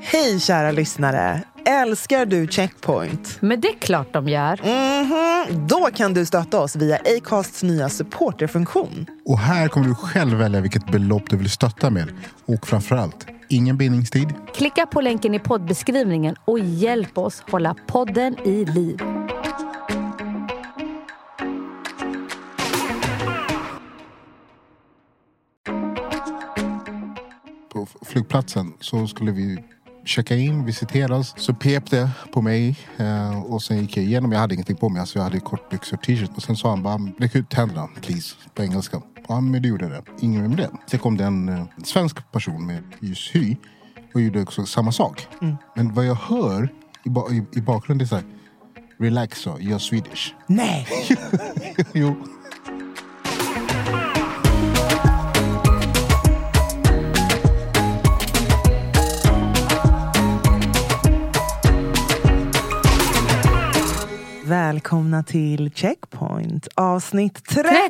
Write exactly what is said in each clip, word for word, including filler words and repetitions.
Hej kära lyssnare, älskar du Checkpoint? Men det är klart de gör. Mm-hmm. Då kan du stötta oss via Acasts nya supporterfunktion. Och här kommer du själv välja vilket belopp du vill stötta med. Och framförallt, ingen bindningstid. Klicka på länken i poddbeskrivningen och hjälp oss hålla podden i liv. På flygplatsen så skulle vi checka in, visiteras. Så pep det på mig eh, och sen gick jag igenom. Jag hade ingenting på mig, alltså jag hade kortbyxor och t-shirt. Och sen sa han bara, räck ut händerna, please, på engelska. Ja, men det gjorde det. Ingen med det. Sen kom det en eh, svensk person med just hy och gjorde också samma sak. Mm. Men vad jag hör i, ba- i, i bakgrunden är så här, relax så, you're Swedish. Nej! Jo. Välkomna till Checkpoint, avsnitt trettio!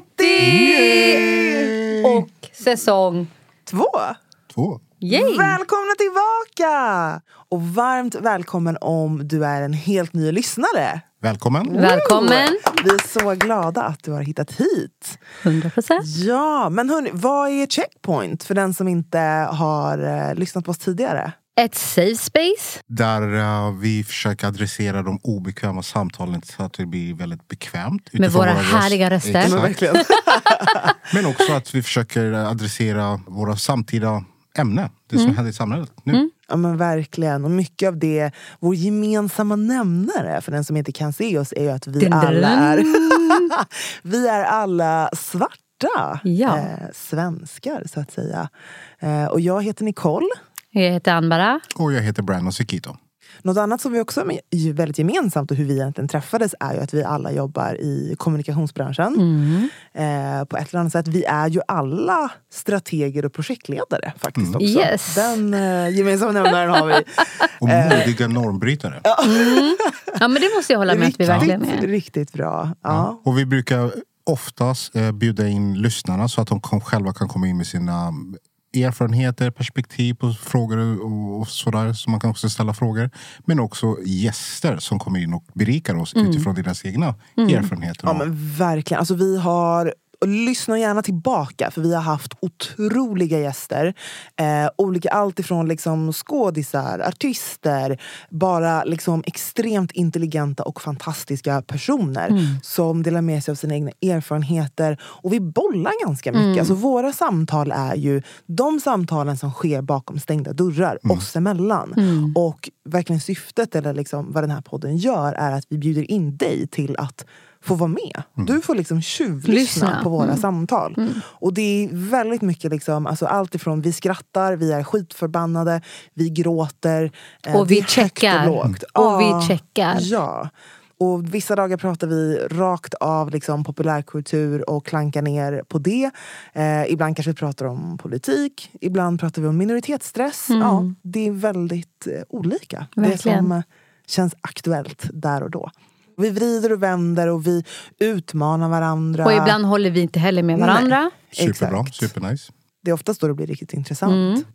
trettio! Och säsong två. Två. Yay. Välkomna tillbaka! Och varmt välkommen om du är en helt ny lyssnare. Välkommen. Välkommen. Vi är så glada att du har hittat hit. hundra procent. Ja, men hörni, vad är Checkpoint för den som inte har uh, lyssnat på oss tidigare? Ett safe space. Där uh, vi försöker adressera de obekväma samtalen så att det blir väldigt bekvämt. Med våra, våra härliga röster. Exakt. Men, verkligen. Men också att vi försöker adressera våra samtida ämnen. Det som mm. händer i samhället nu. Mm. Ja men verkligen. Och mycket av det, vår gemensamma nämnare för den som inte kan se oss är ju att vi dun, dun. alla är vi är alla svarta ja. eh, svenskar så att säga. Eh, och jag heter Nicole. Jag heter Anbara. Och jag heter Brandon Sekito. Något annat som vi också är väldigt gemensamt och hur vi egentligen träffades är ju att vi alla jobbar i kommunikationsbranschen. Mm. Eh, på ett eller annat sätt. Vi är ju alla strateger och projektledare faktiskt mm. också. Yes. Den eh, gemensamma nämnaren har vi. Och modiga normbrytare. Mm. Ja men det måste jag hålla med att vi verkligen är. Riktigt bra. Ja. Ja. Och vi brukar oftast eh, bjuda in lyssnarna så att de kom, själva kan komma in med sina erfarenheter, perspektiv på frågor och, och sådär. Så man kan också ställa frågor. Men också gäster som kommer in och berikar oss mm. utifrån deras egna mm. erfarenheter. Ja men verkligen. Alltså vi har... Och lyssna gärna tillbaka för vi har haft otroliga gäster. Eh, olika allt ifrån liksom skådisar, artister, bara liksom extremt intelligenta och fantastiska personer mm. som delar med sig av sina egna erfarenheter. Och vi bollar ganska mycket. Mm. Alltså våra samtal är ju de samtalen som sker bakom stängda dörrar mm. oss emellan. Mm. Och verkligen syftet eller liksom vad den här podden gör är att vi bjuder in dig till att få vara med. Mm. Du får liksom tjuvlyssna Lyssna. på våra mm. samtal. Mm. Och det är väldigt mycket liksom, alltså allt ifrån vi skrattar, vi är skitförbannade, vi gråter. Eh, och vi, vi checkar. Och, och ah, vi checkar. Ja. Och vissa dagar pratar vi rakt av liksom populärkultur och klankar ner på det. Eh, ibland kanske vi pratar om politik. Ibland pratar vi om minoritetsstress. Mm. Ja, det är väldigt eh, olika. Verkligen. Det som eh, känns aktuellt där och då. Vi vrider och vänder och vi utmanar varandra. Och ibland håller vi inte heller med varandra. Nej, superbra, supernice. Det är oftast då det blir riktigt intressant. Mm.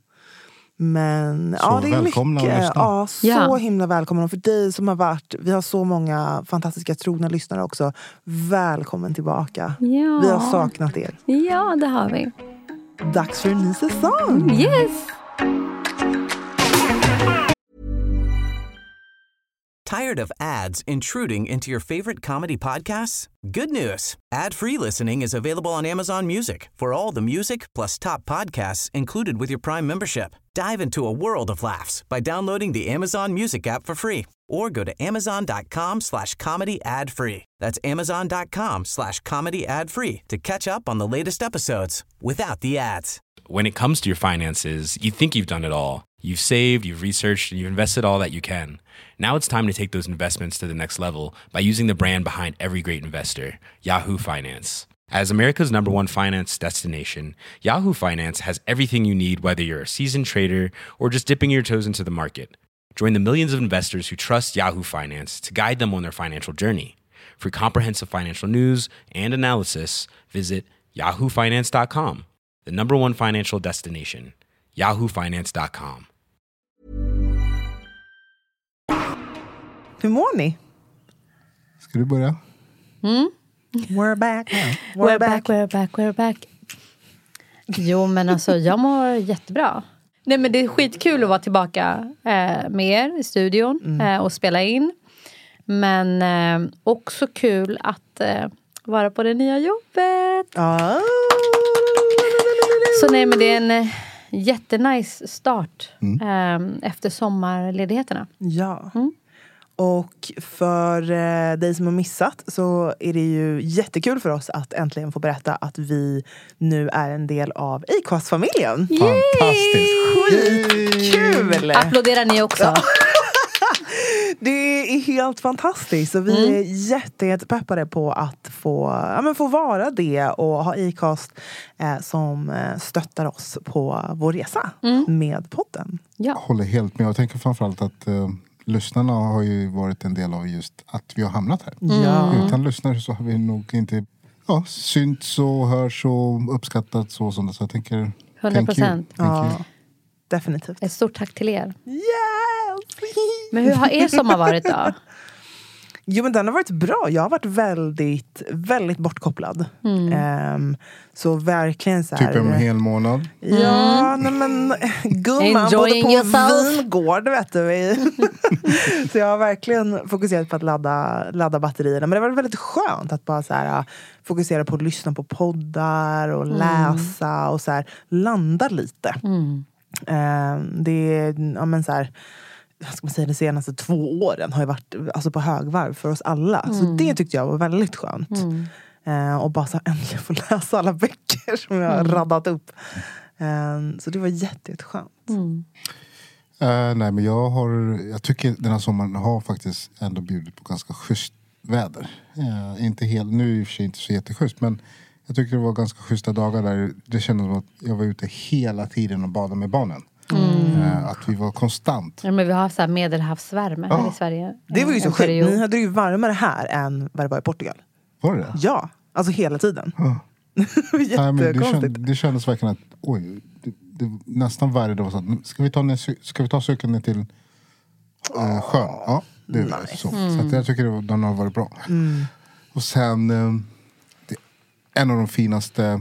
Men så ja, det är välkomna mycket. Ja, så ja. himla välkomna. Och för dig som har varit, vi har så många fantastiska trogna lyssnare också. Välkommen tillbaka. Ja. Vi har saknat er. Ja, det har vi. Dags för en ny säsong. Yes. Tired of ads intruding into your favorite comedy podcasts? Good news. Ad-free listening is available on Amazon Music for all the music plus top podcasts included with your Prime membership. Dive into a world of laughs by downloading the Amazon Music app for free or go to amazon.com slash comedy ad free. That's amazon.com slash comedy ad free to catch up on the latest episodes without the ads. When it comes to your finances, you think you've done it all. You've saved, you've researched, and you've invested all that you can. Now it's time to take those investments to the next level by using the brand behind every great investor, Yahoo Finance. As America's number one finance destination, Yahoo Finance has everything you need, whether you're a seasoned trader or just dipping your toes into the market. Join the millions of investors who trust Yahoo Finance to guide them on their financial journey. For comprehensive financial news and analysis, visit yahoo finance dot com, the number one financial destination, yahoo finance dot com. Hur mår ni? Ska du börja? Mm. We're back. We're, We're back. back, we're back, we're back. Jo, men alltså jag mår jättebra. Nej, men det är skitkul att vara tillbaka eh, med er i studion mm. eh, och spela in. Men eh, också kul att eh, vara på det nya jobbet. Ah. Så nej, men det är en eh, jättenice start Mm. eh, efter sommarledigheterna. Ja. Mm. Och för eh, dig som har missat så är det ju jättekul för oss att äntligen få berätta att vi nu är en del av Acast-familjen. Fantastiskt! Skitkul! Applåderar ni också? Det är helt fantastiskt och vi Mm. är jätte, jättepeppade på att få, ja, men få vara det och ha Acast eh, som eh, stöttar oss på vår resa Mm. med podden. Ja. Håller helt med. Jag tänker framförallt att uh, lyssnarna har ju varit en del av just att vi har hamnat här. Ja. Utan lyssnare så har vi nog inte ja, synts och hörs och uppskattats och sånt. Så jag tänker... hundra thank you. procent. Thank you. Ja, definitivt. Ett stort tack till er. Yes! Men hur har er sommar varit då? Jo, men den har varit bra. Jag har varit väldigt, väldigt bortkopplad. Mm. Ehm, så verkligen så här... Typ en hel månad. Ja, nej men gumman, Enjoying både på yourself. vingård, vet du. vi. Så jag har verkligen fokuserat på att ladda, ladda batterierna. Men det var väldigt skönt att bara så här, fokusera på att lyssna på poddar och läsa och så här, landa lite. Mm. Ehm, det är, ja men så här... vad ska man säga, de senaste två åren har ju varit alltså, på högvarv för oss alla. Mm. Så det tyckte jag var väldigt skönt. Mm. Eh, och bara så äntligen få läsa alla böcker som jag har mm. raddat upp. Eh, så det var jätte, jätteskönt. Mm. Uh, nej, men jag har... Jag tycker den här sommaren har faktiskt ändå bjudit på ganska schysst väder. Uh, inte helt, nu är det i och för sig inte så jätteschysst, men jag tycker det var ganska schyssta dagar där det kändes som att jag var ute hela tiden och badade med barnen. Mm. Uh, att vi var konstant. Ja, men vi har haft så här medelhavsvärme här Ja. i Sverige. Det var ju så En sjukt. period. Ni hade ju varmare här än vad det var i Portugal. Var det det? Ja, alltså hela tiden. Uh. Nej, men det, Jättekonstigt. känd, det kändes verkligen att oj, det, det, nästan varje dag var så att, ska vi ta, ner, ska vi ta cykeln ner till uh, sjön? Ja, det är Nice. så. Mm. Så att jag tycker det, den har varit bra. Mm. Och sen uh, det, en av de finaste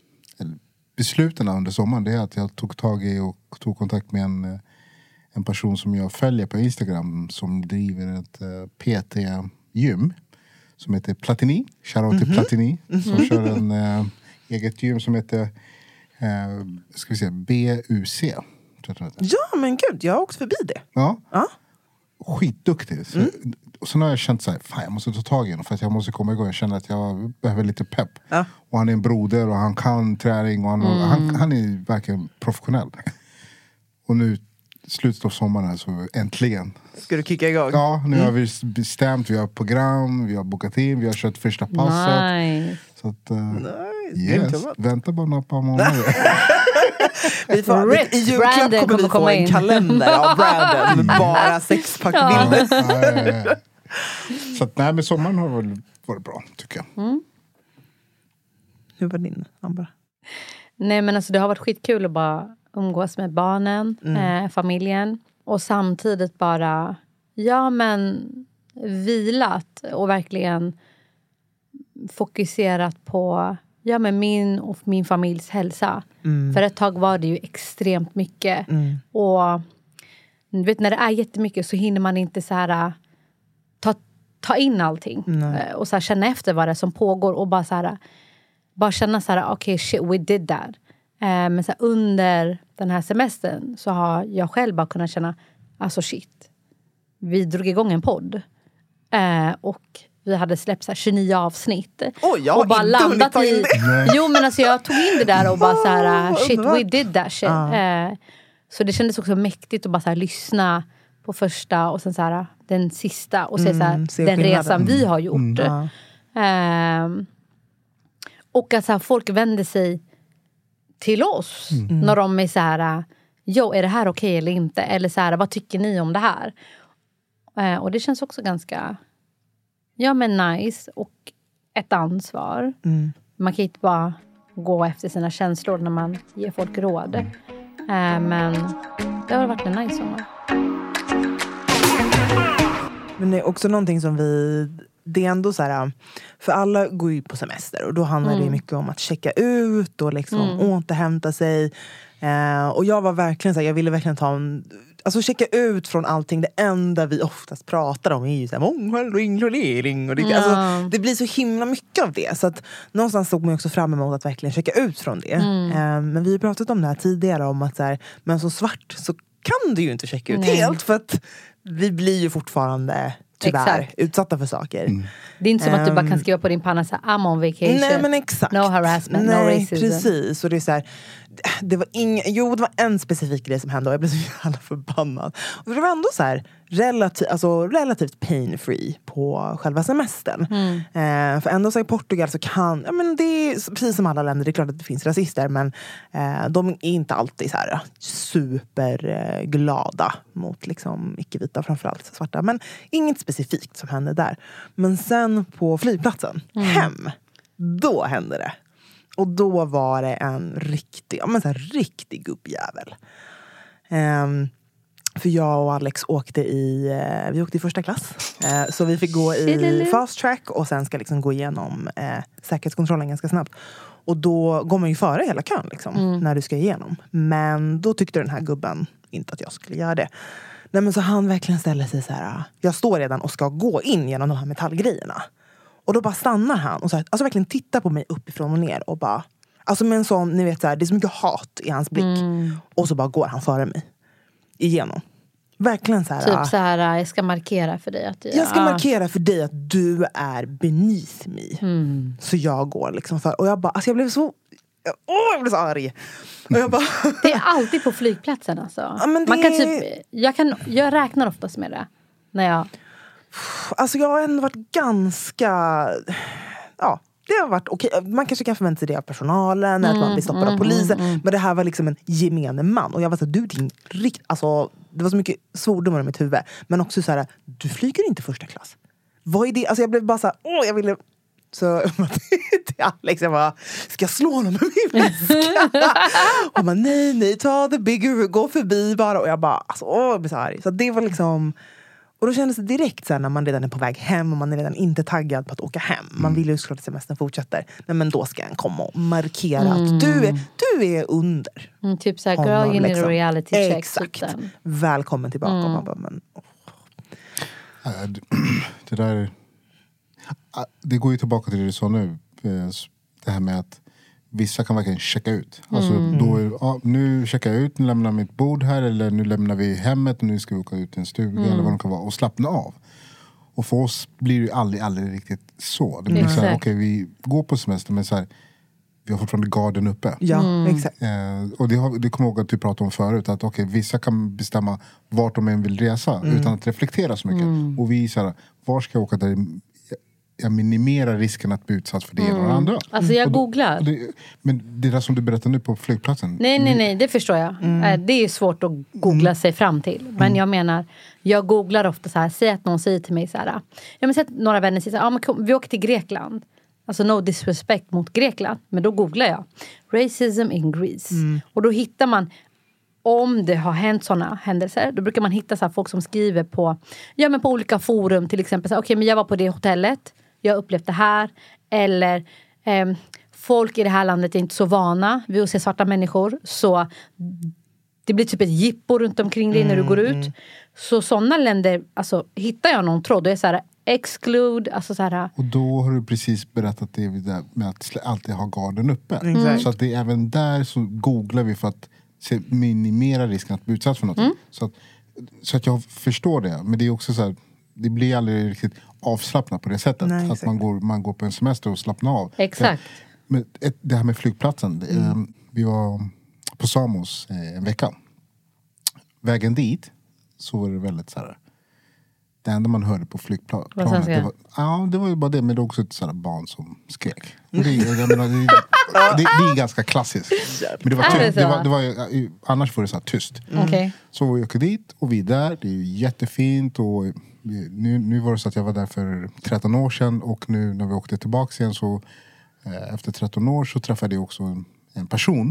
besluten under sommaren, det är att jag tog tag i och tog kontakt med en, en person som jag följer på Instagram som driver ett uh, P T-gym som heter Platini. Shoutout till Mhm. Platini som Mhm. kör en uh, eget gym som heter uh, ska vi säga B U C. Tror jag tror det heter. Ja, men gud, jag har åkt förbi det. Ja. Ja. Skitduktig. Så, och sen har jag känt så här, fan jag måste ta tag i honom för att jag måste komma igång. Jag känner att jag behöver lite pepp. Ja. Och han är en broder och han kan träning och han, Mm. han, han är verkligen professionell. Och nu slutet av sommaren här, så äntligen. Ska du kicka igång? Ja, nu har vi bestämt, vi har program, vi har bokat in, vi har kört första passet. Nice. Så att, uh, Nice. yes, Grymt. vänta bara några par månader. Vi får, Rip. I julklapp Brandon kommer vi kommer få komma en in. kalender av Brandon med bara sexpackbilder. Ja, ja, ja, ja. Så att, nej, men sommaren har väl varit bra, tycker jag. Mm. Hur var din, Ambra? Nej, men alltså det har varit skitkul att bara umgås med barnen, Mm. eh, familjen. Och samtidigt bara, ja men vilat och verkligen fokuserat på ja, men min och min familjs hälsa. Mm. För ett tag var det ju extremt mycket. Mm. Och du vet, när det är jättemycket så hinner man inte så här ta, ta in allting. Nej. Eh, Och så här, känna efter vad det är som pågår. Och bara så här, bara känna så här, okej okay, shit we did that. Eh, men så här, under den här semestern så har jag själv bara kunnat känna, alltså shit. Vi drog igång en podd. Eh, och vi hade släppt så här tjugonio avsnitt. Oj, jag har och bara inte hunnit landat ta in i... det. Jo, men alltså jag tog in det där och bara så här, Oh, shit, underbart. we did that shit. Ja. Eh, så det kändes också mäktigt att bara så här lyssna på första och sen så här den sista. Och se Mm, så här, se den skillnaden. resan vi har gjort. Mm. Ja. Ehm, och att så här, folk vänder sig till oss. När de är så här, jo, är det här okej eller inte? Eller så här, vad tycker ni om det här? Eh, och det känns också ganska, ja men nice. Och ett ansvar. Mm. Man kan inte bara gå efter sina känslor när man ger folk råd. Eh, men det har varit en nice sommar. Men det är också någonting som vi... Det är ändå så här... För alla går ju på semester. Och då handlar mm. det mycket om att checka ut. Och liksom mm. återhämta sig. Eh, och jag var verkligen så här... Jag ville verkligen ta en... Alltså checka ut från allting. Det enda vi oftast pratar om är ju så här, mångfald och inkludering. Och det, ja. alltså, det blir så himla mycket av det. Så att någonstans såg man också fram emot att verkligen checka ut från det. Mm. Eh, men vi har pratat om det här tidigare. Om att så här, men som svart så kan du ju inte checka ut Nej. helt. För att vi blir ju fortfarande... tyvärr, exakt. utsatta för saker. Mm. Det är inte som um, att du bara kan skriva på din panna så här, I'm on vacation. Nej, men exakt. No harassment, nej, no racism. Precis. Och det är så här, det var ing, jo, det var en specifik grej som hände och jag blev så jävla förbannad. Och det var ändå så här relativ, alltså, relativt pain-free på själva semestern. Mm. Eh, för ändå så i Portugal så kan, ja men det är precis som alla länder, det är klart att det finns rasister, men eh, de är inte alltid så här superglada eh, mot liksom icke-vita, framförallt svarta. Men inget specifikt som hände där. Men sen på flygplatsen, mm. hem, då hände det. Och då var det en riktig, ja men så här riktig gubbjävel. Um, för jag och Alex åkte i, uh, vi åkte i första klass. Uh, så vi fick gå i fast track och sen ska liksom gå igenom uh, säkerhetskontrollen ganska snabbt. Och då går man ju före hela kön liksom, mm. när du ska igenom. Men då tyckte den här gubben inte att jag skulle göra det. Nej men så han verkligen ställer sig så här, jag står redan och ska gå in genom de här metallgrejerna. Och då bara stannar han och så här, alltså verkligen tittar på mig uppifrån och ner och bara, alltså med en sån, ni vet så här, det är så mycket hat i hans blick. Mm. Och så bara går han före mig igenom. Verkligen så här. Typ så här, jag ska markera för dig att du, jag ska ah. markera för dig att du är beneath me. Mm. Så jag går liksom för, och jag bara, alltså jag blev så, åh jag blev så arg. Och jag bara, det är alltid på flygplatsen alltså. Ja, men det... Man kan typ, jag kan, jag räknar oftast med det när jag. Alltså jag har ändå varit ganska, ja, det har varit okej. Man kanske kan förvänta sig det av personalen, mm, att man blir stoppad mm, av polisen. Mm, mm. Men det här var liksom en gemene man. Och jag var så här, du din rikt, alltså det var så mycket svordomar i mitt huvud. Men också så här, du flyger inte första klass. Vad är det? Alltså jag blev bara så här, åh jag ville. Så till Alex, jag bara, ska jag slå honom med min väska? Och man, nej, nej, ta the bigger, gå förbi bara. Och jag bara, alltså, åh, jag blir så arg. Så det var liksom, och då kändes det direkt så här, när man redan är på väg hem och man är redan inte taggad på att åka hem. Man mm. vill ju såklart att semestern fortsätter. Nej, men då ska han komma och markera mm. att du är, du är under. Mm, typ så här, girl, honom, you need liksom. A reality check. Exakt. Välkommen tillbaka. Mm. Man bara, men, oh. Det där... Det går ju tillbaka till det du sa nu. Det här med att vissa kan verkligen checka ut. Alltså mm. då, ja, nu checkar jag ut, nu lämnar jag mitt bord här. Eller nu lämnar vi hemmet och nu ska vi åka ut till en stuga. Mm. Eller vad det kan vara. Och slappna av. Och för oss blir det ju aldrig, aldrig riktigt så. Det blir mm. så här, okej okay, vi går på semester men så här, vi har fortfarande garden uppe. Ja, mm. exakt. Eh, och det, har, det kommer jag ihåg att du pratade om förut. Att okej, okay, vissa kan bestämma vart de än vill resa. Mm. Utan att reflektera så mycket. Mm. Och vi så här, var ska jag åka där jag minimerar risken att bli utsatt för det ena mm. och det andra. Alltså jag då, googlar. Det, men det där som du berättar nu på flygplatsen. Nej, nej, nej, det förstår jag. Mm. Det är svårt att googla mm. sig fram till. Men mm. jag menar, jag googlar ofta så här. Säg att någon säger till mig så här. Jag har sett några vänner säga så här, ah, men kom, vi åker till Grekland. Alltså no disrespect mot Grekland. Men då googlar jag. Racism in Greece. Mm. Och då hittar man, om det har hänt sådana händelser, då brukar man hitta så här, folk som skriver på, ja, men på olika forum. Till exempel, okej, okay, men jag var på det hotellet. Jag har upplevt det här. Eller eh, folk i det här landet är inte så vana vid att se svarta människor. Så det blir typ ett jippo runt omkring dig när du går ut. Så sådana länder, alltså hittar jag någon tråd, då är så här exclude, alltså så här. Och då har du precis berättat det med att alltid ha garden uppe. Mm. Så att det är även där så googlar vi för att minimera risken att bli utsatt för något. Mm. Så, att, så att jag förstår det. Men det är också så här, det blir aldrig riktigt avslappnat på det sättet. Nej, att man går, man går på en semester och slappnar av. Exakt. Det, men ett, det här med flygplatsen. Det, mm. Vi var på Samos eh, en vecka. Vägen dit så var det väldigt så här. Det enda man hörde på flygplanet. Det var, ja, det var ju bara det. Men det var också ett sådant barn som skrek. Och det, jag menar, det, det, det är ganska klassiskt. Men det var tyst. Det var, det var, annars var det så här tyst. Mm. Okay. Så vi åkte dit och vi är där. Det är ju jättefint. Och nu, nu var det så att jag var där för tretton år sedan. Och nu när vi åkte tillbaka igen så eh, efter tretton år så träffade jag också en, en person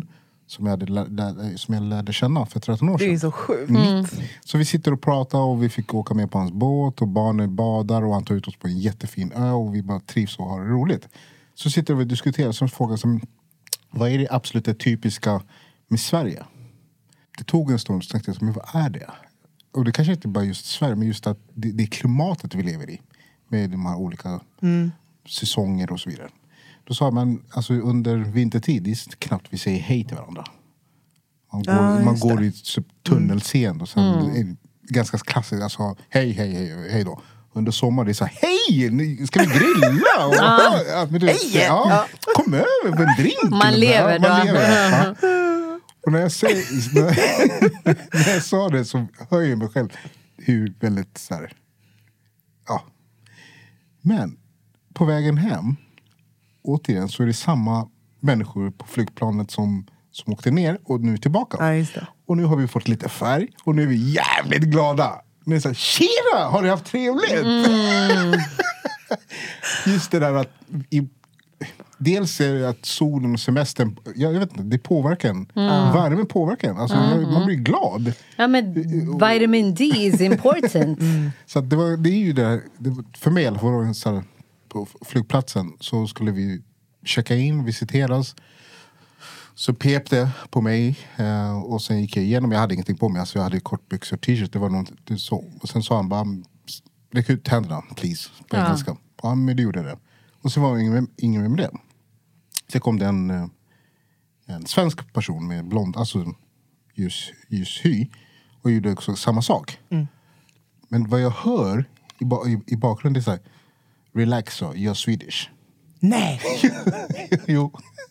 som jag, hade lär, lär, som jag lärde känna för tretton år sedan. Det är så sjukt. Mm. Så vi sitter och pratar och vi fick åka med på hans båt och barnen badar och han tar ut oss på en jättefin ö och vi bara trivs och har det roligt. Så sitter vi och diskuterar som frågar som, vad är det absolut det typiska med Sverige? Det tog en stund så tänkte jag, men vad är det? Och det kanske inte bara just Sverige, men just att det, det är klimatet vi lever i. Med de här olika mm. säsonger och så vidare. Då sa man, alltså under vintertid, det är knappt vi säger hej till varandra. Man går, ja, man går i tunnelseende och sen mm. är det ganska klassiskt, alltså hej, hej, hej, hej då. Under sommar det är så här, hej, ska vi grilla? Och, ah. ja, men det, ja, ja. Kom över för en drink. Man lever då. Man lever, ja. Och när jag, säger, när, när jag sa det så hör jag mig själv hur väldigt så här, ja. Men på vägen hem återigen så är det samma människor på flygplanet som, som åkte ner och nu är tillbaka. Ja, just det. Och nu har vi fått lite färg och nu är vi jävligt glada. Nu är det så här, tjena, har ni haft trevligt? Mm. Just det där att i, dels är det att solen och semestern, jag vet inte, det påverkar en. Mm. Värmen påverkar en. Alltså, mm. man blir glad. Ja, men vitamin D is important. Mm. Så att det, var, det är ju det, det för mig i alla fall, så här, på flygplatsen så skulle vi checka in, visiteras. Så pep det på mig eh, och sen gick jag igenom. Jag hade ingenting på mig, alltså jag hade kortbyxor, t-shirt, det var något det så. Och sen sa han bara, räck ut händerna, please, på ja. engelska. Ja, men det gjorde det. Och så var det ingen, ingen med det. Så kom det en, en svensk person med blond, alltså ljus, ljus hy. Och gjorde också samma sak. Mm. Men vad jag hör i, i, i bakgrunden är så här, relax, so, you're Swedish. Nej! Jo.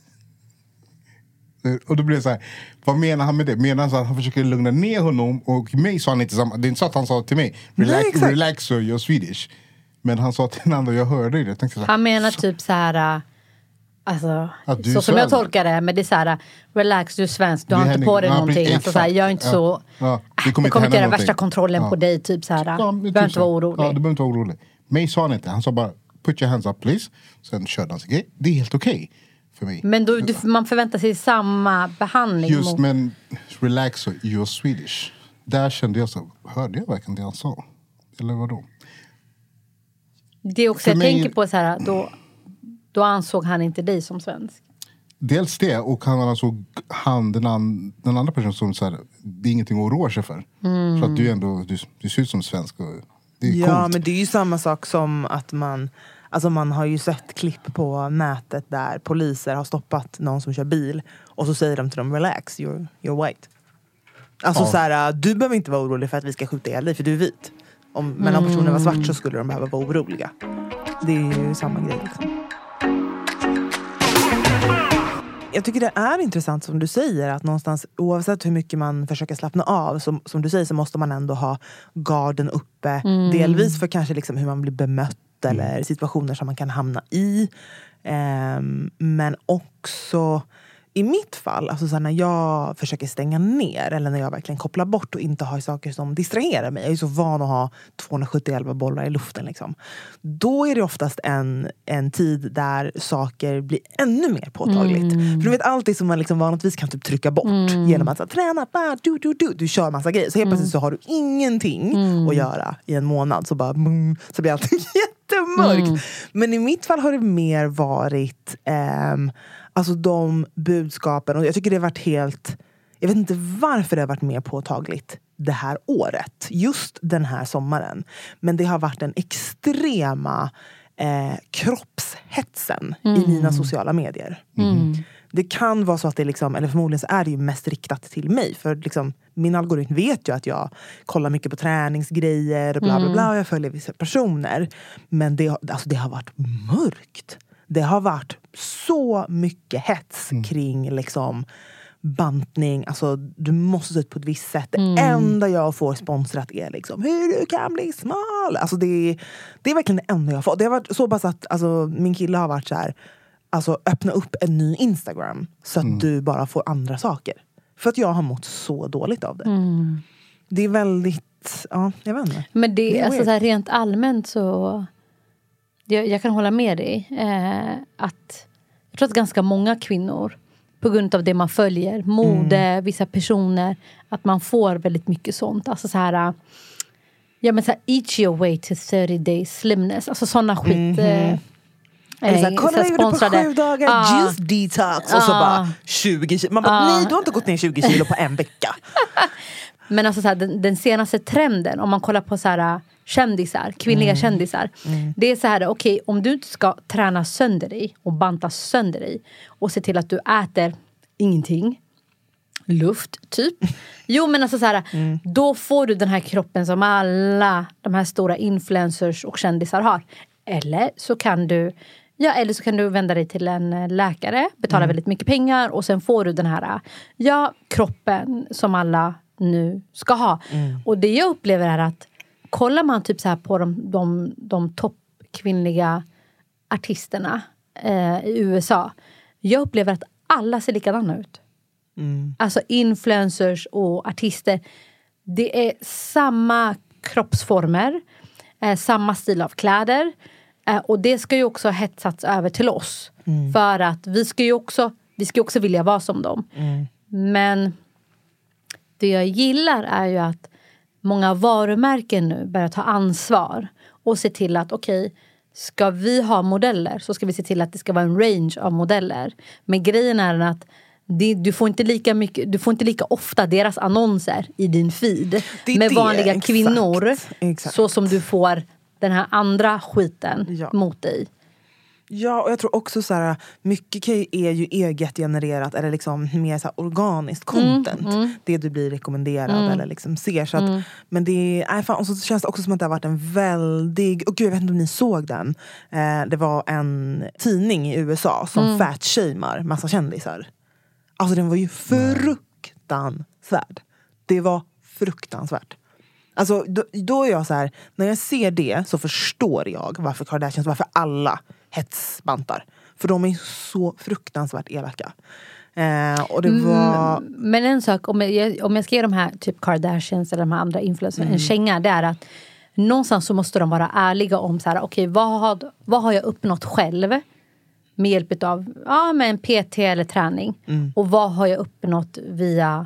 Och då blir det så här, vad menar han med det? Menar han så att han försöker lugna ner honom? Och mig sa han inte samma. Det är inte så att han sa till mig, relax, Nej, relax so, you're Swedish. Men han sa till den andra, jag hörde det. Jag tänkte så här, han menar så, typ så här, alltså, så som jag tolkar det, men det är så här, relax, du är svensk, du har inte på dig ja, någonting. Alltså, så här, jag är inte ja, så, ja, det kommer, kommer inte göra värsta kontrollen ja. på dig, typ så här, ja, du behöver inte vara orolig. Ja, du behöver inte vara orolig. Mig sa han inte, han sa bara, put your hands up please. Sen körde han sig grej. Det är helt okej okay för mig. Men då, du, man förväntar sig samma behandling. Just mot... men relax, you're Swedish. Där kände jag så, hörde jag verkligen det han sa? Eller vadå? Det är också, för jag mig... tänker på så här, då, då ansåg han inte dig som svensk. Dels det, och han ansåg han, den, an, den andra personen som så här, det är ingenting att oroa sig för. Mm. Så att du ändå, du, du ser ut som svensk och det är ja, coolt. Men det är ju samma sak som att man, alltså man har ju sett klipp på nätet där poliser har stoppat någon som kör bil och så säger de till dem, relax, you're, you're white. Alltså ja. så här, du behöver inte vara orolig för att vi ska skjuta ihjäl dig för du är vit. Om, men om personen var svart så skulle de behöva vara oroliga. Det är ju samma grej liksom. Jag tycker det är intressant som du säger att någonstans, oavsett hur mycket man försöker slappna av, som, som du säger, så måste man ändå ha garden uppe. Mm. Delvis för kanske liksom hur man blir bemött eller situationer som man kan hamna i. Um, men också i mitt fall, alltså så här, när jag försöker stänga ner eller när jag verkligen kopplar bort och inte har saker som distraherar mig. Jag är så van att ha tvåhundrasjuttioelva bollar i luften liksom. Då är det oftast en, en tid där saker blir ännu mer påtagligt. Mm. För du vet, allt det som man liksom vanligtvis kan typ trycka bort mm. genom att så här, träna, bara, du, du, du, du kör massa grejer. Så helt mm. plötsligt så har du ingenting mm. att göra i en månad. Så bara, mm, så blir allt jättemörkt. Mm. Men i mitt fall har det mer varit ehm, alltså de budskapen, och jag tycker det har varit helt, jag vet inte varför det har varit mer påtagligt det här året, just den här sommaren, men det har varit en extrema eh, kroppshetsen mm. i mina sociala medier. Mm. Det kan vara så att det liksom, eller förmodligen så är det ju mest riktat till mig, för liksom min algoritm vet ju att jag kollar mycket på träningsgrejer och bla bla bla, och jag följer vissa personer, men det, alltså det har varit mörkt. Det har varit så mycket hets mm. kring liksom bantning. Alltså du måste se ut på ett visst sätt. Mm. Det enda jag får sponsrat är liksom hur du kan bli smal. Alltså det är, det är verkligen det enda jag får. Det har varit så pass att alltså, min kille har varit så här, alltså öppna upp en ny Instagram så att mm. du bara får andra saker. För att jag har mått så dåligt av det. Mm. Det är väldigt, ja, jag vet inte. Men det, det är alltså så här, rent allmänt så jag, jag kan hålla med dig eh, att jag tror att ganska många kvinnor på grund av det man följer. Mode, mm. vissa personer. Att man får väldigt mycket sånt. Alltså så här... Ja men så här, eat your way to thirty days slimness. Alltså sådana skit... Mm-hmm. Eller såhär, kolla jag gjorde på sju dagar ah. juice detox. Och så ah. bara tjugo kilo. Man bara, ah. nej du har inte gått ner tjugo kilo på en vecka. Men alltså så här, den, den senaste trenden, om man kollar på så här kändisar, kvinnliga mm. kändisar. Mm. Det är så här, okej, okay, om du inte ska träna sönder dig och banta sönder dig och se till att du äter ingenting, luft typ. Jo men alltså så här, mm. då får du den här kroppen som alla de här stora influencers och kändisar har. Eller så kan du Ja, eller så kan du vända dig till en läkare, betala mm. väldigt mycket pengar och sen får du den här ja, kroppen som alla nu ska ha. Mm. Och det jag upplever är att kollar man typ så här på de, de, de toppkvinnliga artisterna eh, i U S A. Jag upplever att alla ser likadana ut. Mm. Alltså influencers och artister. Det är samma kroppsformer, eh, samma stil av kläder. Uh, och det ska ju också hetsats över till oss. Mm. För att vi ska ju också, vi ska också vilja vara som dem. Mm. Men det jag gillar är ju att många varumärken nu börjar ta ansvar. Och se till att okej, okay, ska vi ha modeller så ska vi se till att det ska vara en range av modeller. Men grejen är att det, du, får inte lika mycket, du får inte lika ofta deras annonser i din feed. Med det, vanliga exakt. Kvinnor. Exakt. Så som du får den här andra skiten ja. Mot dig. Ja, och jag tror också så här, mycket är ju eget genererat eller liksom mer så här organiskt content. Mm, mm. Det du blir rekommenderad mm. eller liksom ser. Så att, mm. Men det är, fan, och så känns det också som att det har varit en väldig, och gud jag vet inte om ni såg den. Eh, det var en tidning i U S A som mm. fat-shamear massa kändisar. Alltså den var ju fruktansvärd. Det var fruktansvärt. Alltså då, då är jag så här, när jag ser det så förstår jag varför Kardashians, varför alla hetsbantar. För de är så fruktansvärt elaka. Eh, och det var... mm, men en sak, om jag, om jag ska ge de här typ Kardashians eller de här andra influencers mm. en känga, det är att någonstans så måste de vara ärliga om så här, okej, okay, vad, har, vad har jag uppnått själv med hjälp av ja, med en P T eller träning mm. och vad har jag uppnått via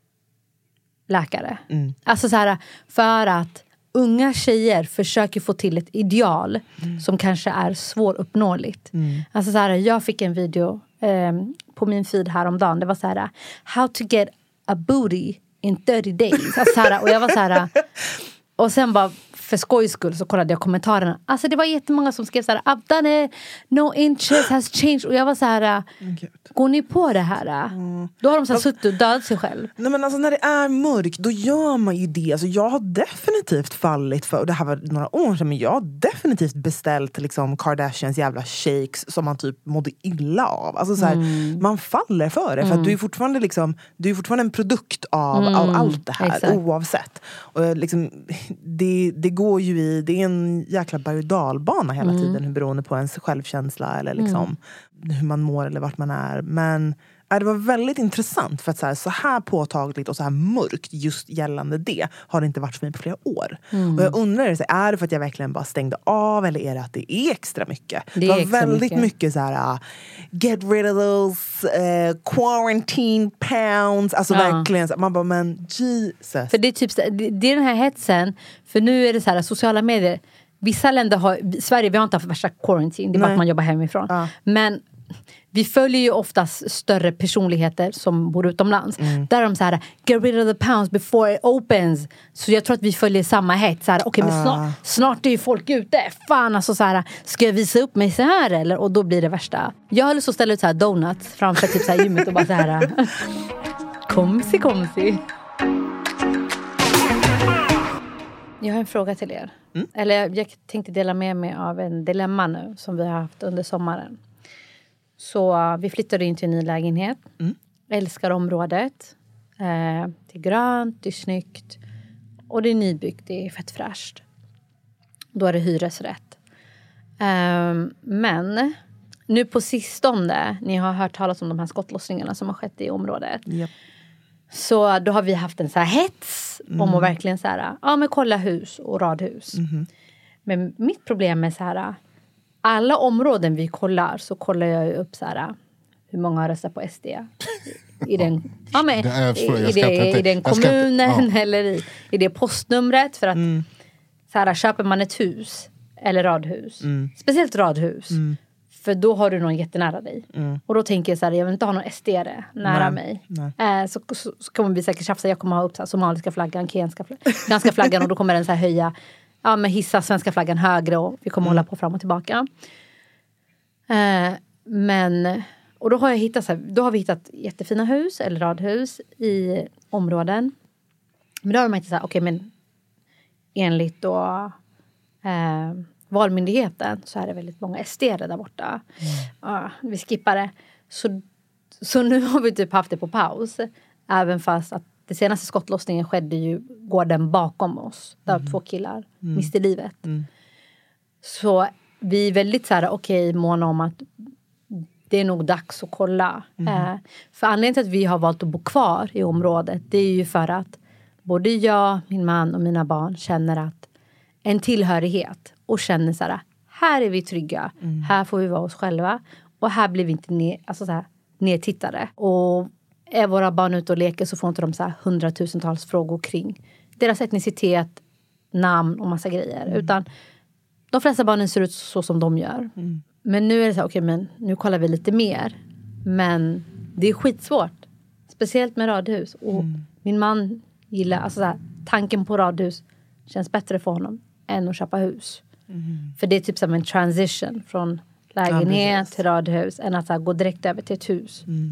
läkare. Mm. Alltså så här, för att unga tjejer försöker få till ett ideal mm. som kanske är svåruppnåeligt. Mm. Alltså så här, jag fick en video eh, på min feed häromdagen. Det var så här, how to get a booty in thirty days. Alltså så här, och jag var så här, och sen bara för skojs skull så kollade jag kommentarerna. Alltså det var jättemånga som skrev så här, I've done it, no interest has changed. Och jag var så här, okay. Går ni på det här? Mm. Då har de så här suttit och dödat sig själv. Nej men alltså när det är mörkt, då gör man ju det. Alltså jag har definitivt fallit för, och det här var några år sedan, men jag har definitivt beställt liksom Kardashians jävla shakes som man typ mådde illa av. Alltså så här, mm. man faller för det. För mm. att du är fortfarande liksom, du är fortfarande en produkt av, mm. av allt det här, exakt. Oavsett. Och liksom, det, det går ju i, det är en jäkla berg- och dalbana hela mm. tiden, beroende på ens självkänsla eller liksom mm. hur man mår eller vart man är. Men äh, det var väldigt intressant för att så här, så här påtagligt och så här mörkt just gällande det har det inte varit för mig på flera år. Mm. Och jag undrar, så är det för att jag verkligen bara stängde av eller är det att det är extra mycket? Det, det var väldigt mycket. mycket så här uh, get rid of those uh, quarantine pounds. Alltså ja. Verkligen, man bara, men Jesus. För det är typ, det är den här hetsen, för nu är det så här, sociala medier, vissa länder har, Sverige vi har inte haft värsta quarantine, det är bara att man jobbar hemifrån. Ja. Men vi följer ju oftast större personligheter som bor utomlands. Mm. Där är de så här, get rid of the pounds before it opens. Så jag tror att vi följer samma hett. Så här, okej, okay, men snart, snart är ju folk ute. Fan, alltså så här, ska jag visa upp mig så här eller? Och då blir det värsta. Jag höll så ställa ut så här donuts framför typ så här gymmet och bara så här. Komsi, komsi. Jag har en fråga till er. Mm. Eller jag tänkte dela med mig av en dilemma nu som vi har haft under sommaren. Så vi flyttade in till en ny lägenhet. Mm. Älskar området. Eh, det är grönt, det är snyggt. Och det är nybyggt, det är fett fräscht. Då är det hyresrätt. Eh, men nu på sistone, ni har hört talas om de här skottlossningarna som har skett i området. Yep. Så då har vi haft en så här hets mm. om att verkligen så här, ja men kolla hus och radhus. Mm. Men mitt problem är så här, alla områden vi kollar så kollar jag upp så här, hur många har röstat på S D i den, ja, men, det är, i, i, det, i den kommunen ja. eller i, i det postnumret. För att mm. så här, köper man ett hus eller radhus, mm. speciellt radhus, mm. för då har du någon jättenära dig. Mm. Och då tänker jag så här, jag vill inte ha någon S D-are nära Nej. mig. Nej. Eh, så, så, så kommer vi säkert tjafsa. Jag kommer ha upp så här, somaliska flaggan, kenska flaggan, danska flaggan, och då kommer den så här höja, ja, men hissa svenska flaggan högre, och vi kommer mm. hålla på fram och tillbaka. Eh, men, och då har jag hittat så här, då har vi hittat jättefina hus eller radhus i områden. Men då har man inte så här, okej, okay, men enligt då eh, Valmyndigheten så är det väldigt många S D-are där borta. Mm. Uh, vi skippar det. Så, så nu har vi typ haft det på paus. Även fast att det senaste skottlossningen skedde ju gården bakom oss. Där mm. två killar mm. miste livet. Mm. Så vi är väldigt så här, okej, okay, måna om att det är nog dags att kolla. Mm. Uh, för anledningen till att vi har valt att bo kvar i området, det är ju för att både jag, min man och mina barn känner att en tillhörighet. Och känner så här, här är vi trygga. Mm. Här får vi vara oss själva. Och här blir vi inte ner, alltså så här, nedtittare. Och är våra barn ute och leker så får inte de så här hundratusentals frågor kring deras etnicitet, namn och massa grejer. Mm. Utan de flesta barnen ser ut så som de gör. Mm. Men nu är det så här, okej, okay, men nu kollar vi lite mer. Men det är skitsvårt. Speciellt med radhus. Och mm. min man gillar, alltså så här, tanken på radhus känns bättre för honom än att köpa hus. Mm. För det är typ som en transition från lägenhet ja, till radhus än att här, gå direkt över till ett hus. Mm.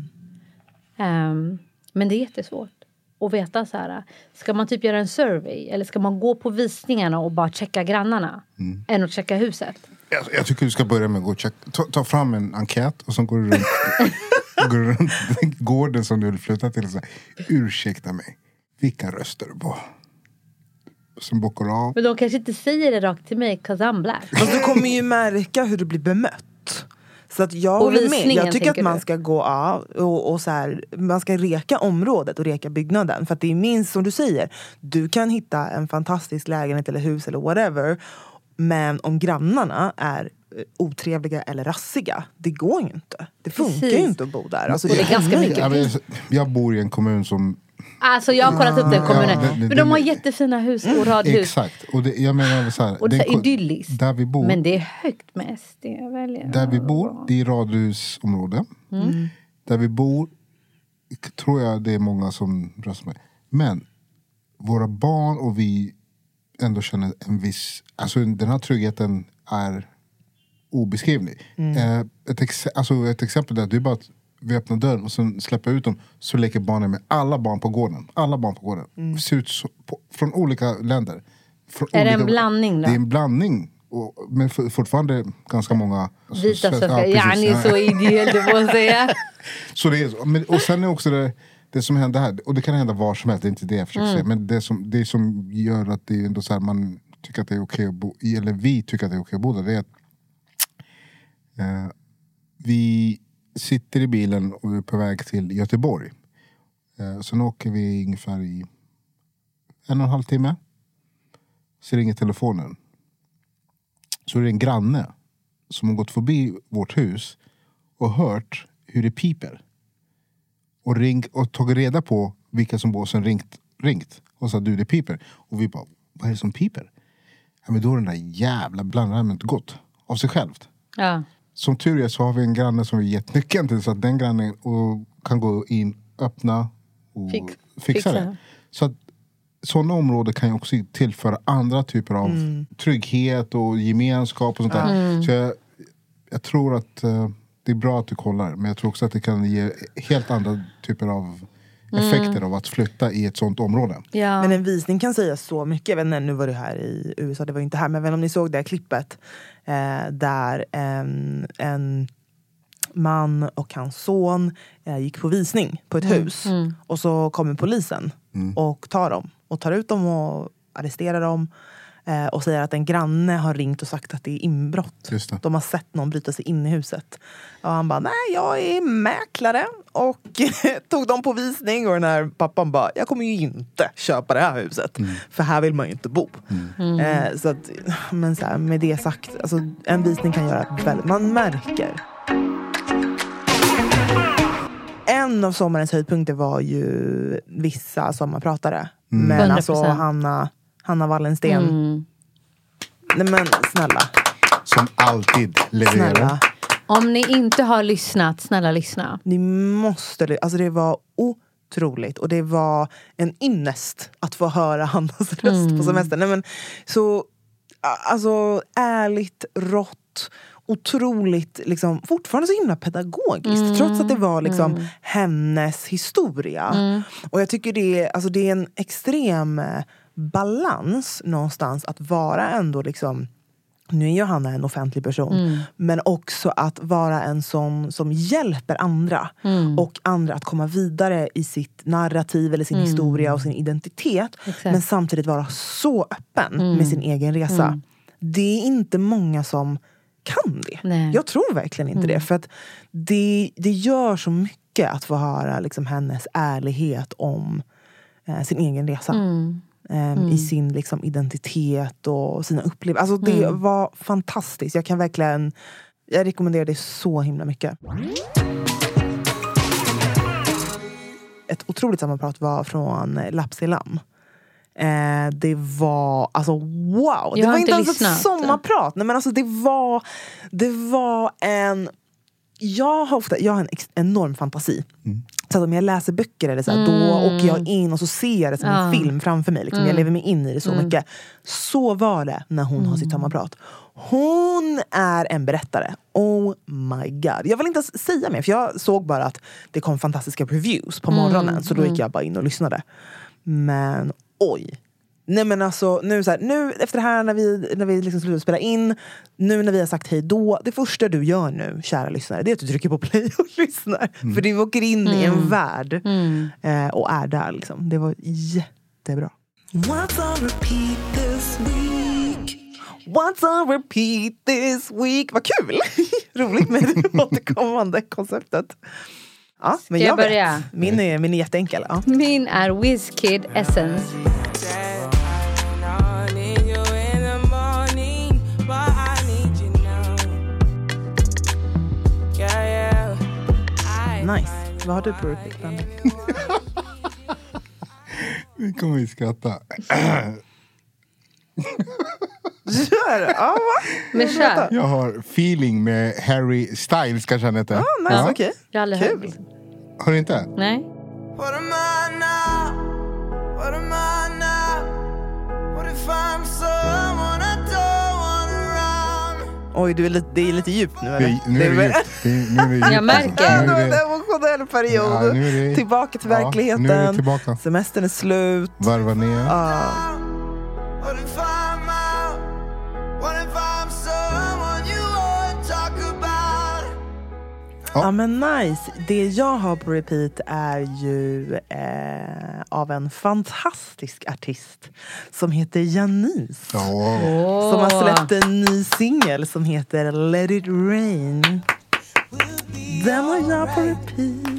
Um, men det är jättesvårt att veta så här, ska man typ göra en survey eller ska man gå på visningarna och bara checka grannarna mm. än att checka huset? Jag, jag tycker du ska börja med att gå och checka, ta, ta fram en enkät och så går du runt, går du runt gården som du vill flytta till och säga, ursäkta mig, vilka röster du på? Som bockar av. Men de kanske inte säger det rakt till mig, 'cause I'm black. Fast du kommer ju märka hur du blir bemött. Så att jag håller med. Jag tycker att man ska gå av och, och så här, man ska reka området och reka byggnaden. För att det är minst som du säger. Du kan hitta en fantastisk lägenhet eller hus eller whatever. Men om grannarna är otrevliga eller rassiga, det går ju inte. Det funkar Precis. ju inte att bo där. Alltså, och det är ganska mycket. Jag, jag bor i en kommun som Alltså jag har kollat upp den kommunen. Ja, det, det, men de har jättefina hus och radhus. Exakt. Och det, jag menar så här, och det är så idylliskt. Där vi bor. Men det är högt med S D. Väljer. Där vi bor, det är radhusområde. Mm. Där vi bor tror jag det är många som röstar med. Men våra barn och vi ändå känner en viss, alltså den här tryggheten är obeskrivlig. Mm. Eh, ett, ex, alltså ett exempel där, det är bara att vi öppnar dörren och sen släpper ut dem, så leker barnen med alla barn på gården. Alla barn på gården. Mm. Ser ut så, på, från olika länder. Från är olika, det en blandning då? Det är en blandning. Och, men för, fortfarande ganska många alltså, vita svenskar. Ja, ni är så ideell, du får säga. Så det är, men, och sen är också det, det som händer här, och det kan hända var som helst, det är inte det jag försöker mm. säga, men det som, det som gör att det är ändå så här, man tycker att det är okej att bo, eller vi tycker att det är okej att bo där, det är att eh, vi sitter i bilen och vi är på väg till Göteborg. Eh, sen åker vi ungefär i en och en halv timme. Så ringer telefonen. Så är det en granne som har gått förbi vårt hus och hört hur det piper. Och, ring, och tagit reda på vilka som bor och sen ringt, ringt. Och sa du det piper. Och vi bara, vad är det som piper? Ja, men då är den där jävla blandaren gått av sig självt. Ja. Som tur är så har vi en granne som vi gett nyckeln till, så att den grannen och kan gå in, öppna och Fix, fixa, fixa det. Så att sådana områden kan ju också tillföra andra typer av mm. trygghet och gemenskap och sånt där. Mm. Så jag, jag tror att uh, det är bra att du kollar, men jag tror också att det kan ge helt andra typer av effekter mm. av att flytta i ett sånt område. Ja. Men en visning kan säga så mycket. Jag vet inte, nu var det här i U S A, det var inte här, men om ni såg det här klippet eh, där en, en man och hans son eh, gick på visning på ett mm. hus mm. och så kommer polisen mm. och tar dem och tar ut dem och arresterar dem eh, och säger att en granne har ringt och sagt att det är inbrott. Just det. De har sett någon bryta sig in i huset. Och han bara, nej, jag är mäklare. Och tog dem på visning. Och den här pappan bara, jag kommer ju inte köpa det här huset. Mm. För här vill man ju inte bo. Mm. Eh, så att, men så här, med det sagt, alltså, en visning kan göra väldigt, man märker. en av sommarens höjdpunkter var ju vissa sommarpratare. Mm. Men hundra alltså procent. Hanna, Hanna Wallensten. Mm. Nej men snälla. Som alltid levererar. Snälla. Om ni inte har lyssnat, snälla lyssna. Ni måste, alltså det var otroligt. Och det var en ynnest att få höra Hannas röst Mm. på semestern. Nej men så, alltså ärligt, rått. Otroligt, liksom, fortfarande så himla pedagogiskt. Mm. Trots att det var liksom Mm. hennes historia. Mm. Och jag tycker det är, alltså det är en extrem eh, balans någonstans att vara ändå liksom, nu är ju Hanna en offentlig person, Mm. men också att vara en sån som hjälper andra Mm. och andra att komma vidare i sitt narrativ eller sin Mm. historia och sin identitet, Exakt. men samtidigt vara så öppen Mm. med sin egen resa. Mm. Det är inte många som kan det. Nej. Jag tror verkligen inte Mm. det, för att det, det gör så mycket att få höra liksom hennes ärlighet om eh, sin egen resa. Mm. Um, i sin liksom, identitet och sina upplevelser. Alltså det Mm. var fantastiskt. Jag kan verkligen, jag rekommenderar det så himla mycket. Ett otroligt sammanprat var från Lapselam. Eh, det var, alltså wow! Jag Det har var inte inte ens lyssnat. ett sommarprat. Nej, men alltså det var, det var en... Jag har, ofta, jag har en ex, enorm fantasi. Mm. Så att om jag läser böcker eller så här, Mm. då åker jag in och så ser jag det som en Ja. film framför mig. Liksom. Mm. Jag lever mig in i det så Mm. mycket. Så var det när hon har sitt sommarprat. Hon är en berättare. Oh my god. Jag vill inte ens säga mer, för jag såg bara att det kom fantastiska reviews på morgonen. Mm. Så då gick Mm. jag bara in och lyssnade. Men oj. Nej men alltså, nu, så här, nu efter det här när vi, när vi liksom slutar spela in, nu när vi har sagt hej då, det första du gör nu, kära lyssnare, det är att du trycker på play och lyssnar. För du åker in i en Mm. värld Mm. eh, och är där liksom. Det var jättebra. What's on repeat this week? What's on repeat this week? Vad kul! Roligt med det återkommande konceptet. Ja, men jag jag vet. börja? Min är, min är jätteenkel. Ja. Min är Wizkid Essence. Nice. Vad har du på repeat, Brandon? Vi kommer ju skratta. Kör! Ja, va? Men kör. Jag har feeling med Harry Styles, kanske han heter. Ah, nice, Ja. okej. Jag har aldrig Kul. hört. Har du inte? Nej. What am I now? What am I now? What if I'm someone I don't want around? Oj, du är lite, det är lite djupt nu, eller? Det, nu är det väl- djupt. Det, nu är det djupt. Jag märker. Ja, Nu det var är en det, emotionell period. Ja, nu är det- Tillbaka till ja, verkligheten. nu är vi tillbaka. Semestern är slut. Varva ner. Ah. What if I'm out? What if I'm someone you won't talk about? Ja men nice. Det jag har på repeat är ju eh, av en fantastisk artist som heter Janice. Ja. Som har släppt en ny singel som heter Let It Rain. Den har jag på repeat.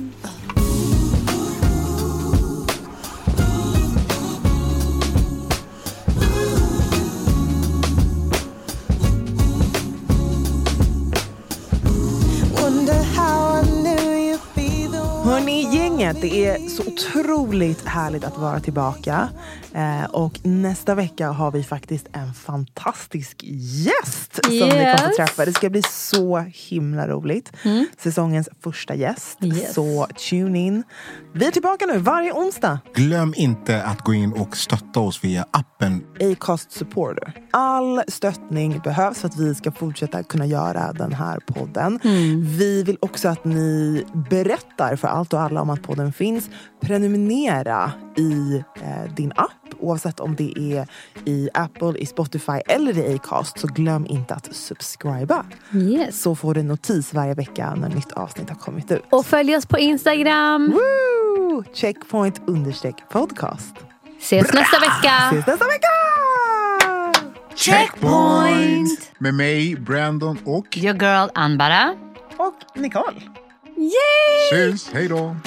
Wonder how I knew you'd be the one. Hörrni, gänget, det är så otroligt härligt att vara tillbaka. Eh, och nästa vecka har vi faktiskt en fantastisk gäst som vi kommer Yes. få träffa. Det ska bli så himla roligt. Mm. Säsongens första gäst. Yes. Så tune in. Vi är tillbaka nu varje onsdag. Glöm inte att gå in och stötta oss via appen. Acast Supporter. All stöttning behövs för att vi ska fortsätta kunna göra den här podden. Mm. Vi vill också att ni berättar för allt och alla om att podden finns. Prenumerera i eh, din app, oavsett om det är i Apple, i Spotify eller i Acast. Så glöm inte att subscriba. Yes. Så får du en notis varje vecka när nytt avsnitt har kommit ut. Och följ oss på Instagram. Woo! Checkpoint understreck podcast. Ses nästa vecka. Ses nästa vecka! Checkpoint. Med mig, Brandon och... Your girl Anbara. Och Nicole. Yay! Syns, hej då!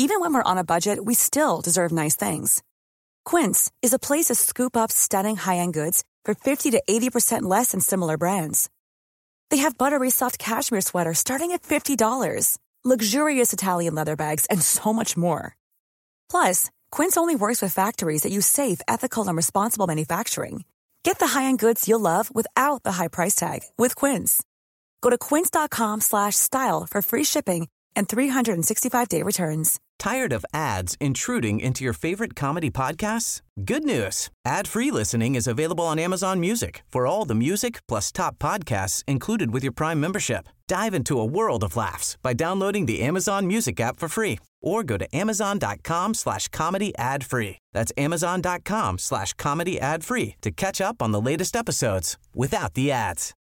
Even when we're on a budget, we still deserve nice things. Quince is a place to scoop up stunning high-end goods for fifty to eighty percent less than similar brands. They have buttery soft cashmere sweaters starting at fifty dollars, luxurious Italian leather bags, and so much more. Plus, Quince only works with factories that use safe, ethical, and responsible manufacturing. Get the high-end goods you'll love without the high price tag with Quince. Go to quince.com slash style for free shipping and three sixty-five day returns. Tired of ads intruding into your favorite comedy podcasts? Good news. Ad-free listening is available on Amazon Music for all the music plus top podcasts included with your Prime membership. Dive into a world of laughs by downloading the Amazon Music app for free or go to amazon.com slash comedy ad free. That's amazon.com slash comedy ad free to catch up on the latest episodes without the ads.